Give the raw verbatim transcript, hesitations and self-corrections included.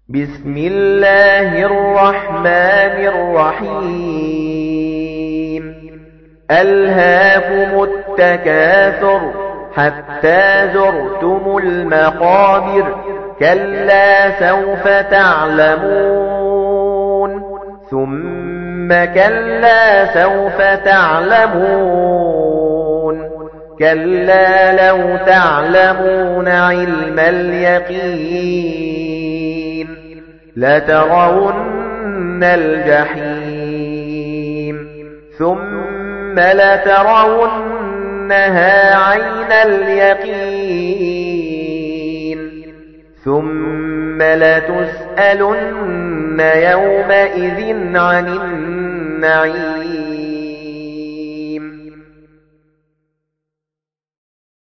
بسم الله الرحمن الرحيم ألهاكم التكاثر حتى زرتم المقابر كلا سوف تعلمون ثم كلا سوف تعلمون كلا لو تعلمون علم اليقين لترون الجحيم ثم لترونها عين اليقين ثم لتسألن يومئذ عن النعيم